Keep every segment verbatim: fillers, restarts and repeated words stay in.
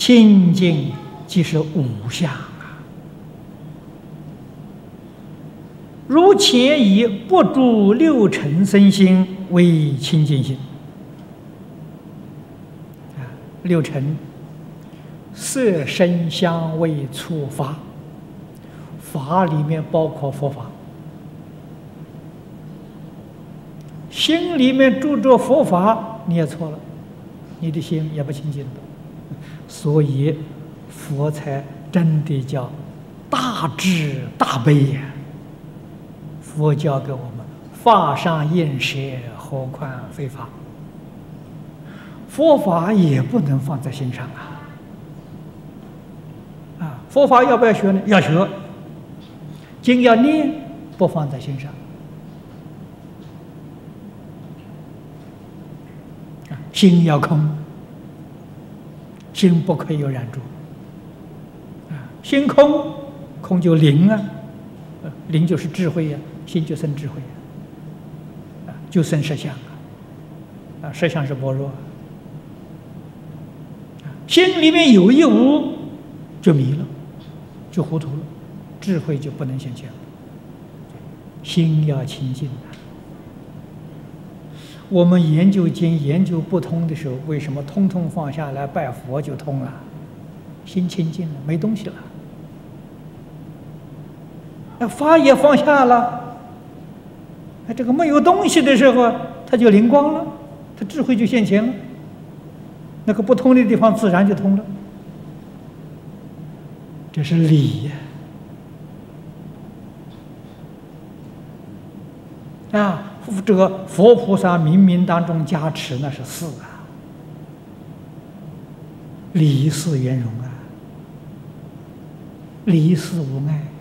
清净即是无相啊！如前以不住六尘生心为清净心啊，六尘色声香味触法，法里面包括佛法，心里面住着佛法，你也错了，你的心也不清净的。所以佛才真的叫大智大悲呀！佛教给我们法上应舍，何况非法？佛法也不能放在心上啊！啊，佛法要不要学呢？要学。经要念，不放在心上。啊，心要空，心不可以有染着。啊，心空，空就灵啊，灵就是智慧呀、啊，心就生智慧呀、啊，啊，就生实相啊，啊，实相是般若。心里面有一无，就迷了，就糊涂了，智慧就不能显现了。心要清净啊！我们研究经研究不通的时候，为什么通通放下来拜佛就通了？心清净了，没东西了。那法也放下了，那这个没有东西的时候，它就灵光了，它智慧就现前了。那个不通的地方自然就通了，这是理呀！啊，这个佛菩萨冥冥当中加持，那是事啊，理事圆融啊，理事无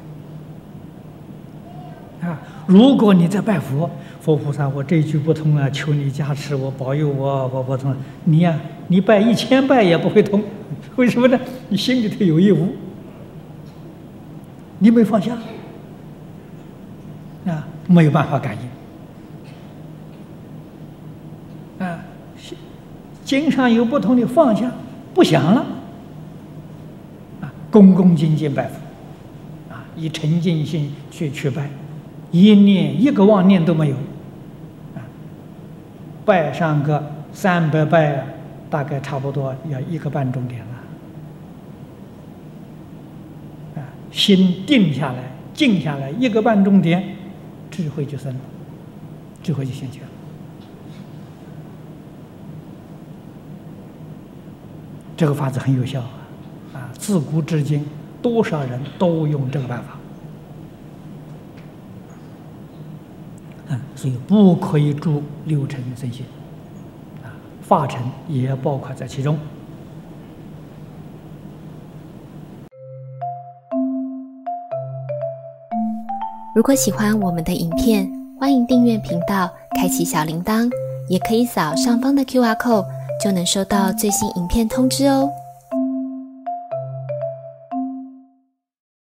碍啊！如果你在拜佛，佛菩萨，我这一句不通啊，求你加持我，保佑我，我不通。你呀、啊，你拜一千拜也不会通，为什么呢？你心里头有一无，你没放下啊，没有办法感应啊。经上有不同的放下，不想了啊，恭恭敬敬拜佛啊，以沉静心去去拜，一念一个妄念都没有。拜上个三百拜，大概差不多要一个半钟点了。啊，心定下来，静下来，一个半钟点，智慧就生了，智慧就现前了。这个法子很有效啊！啊，自古至今，多少人都用这个办法。所以不可以住六尘生心，啊，法尘也包括在其中。 如果喜欢我们的影片，欢迎订阅频道，开启小铃铛，也可以扫上方的 Q R code，就能收到最新影片通知哦。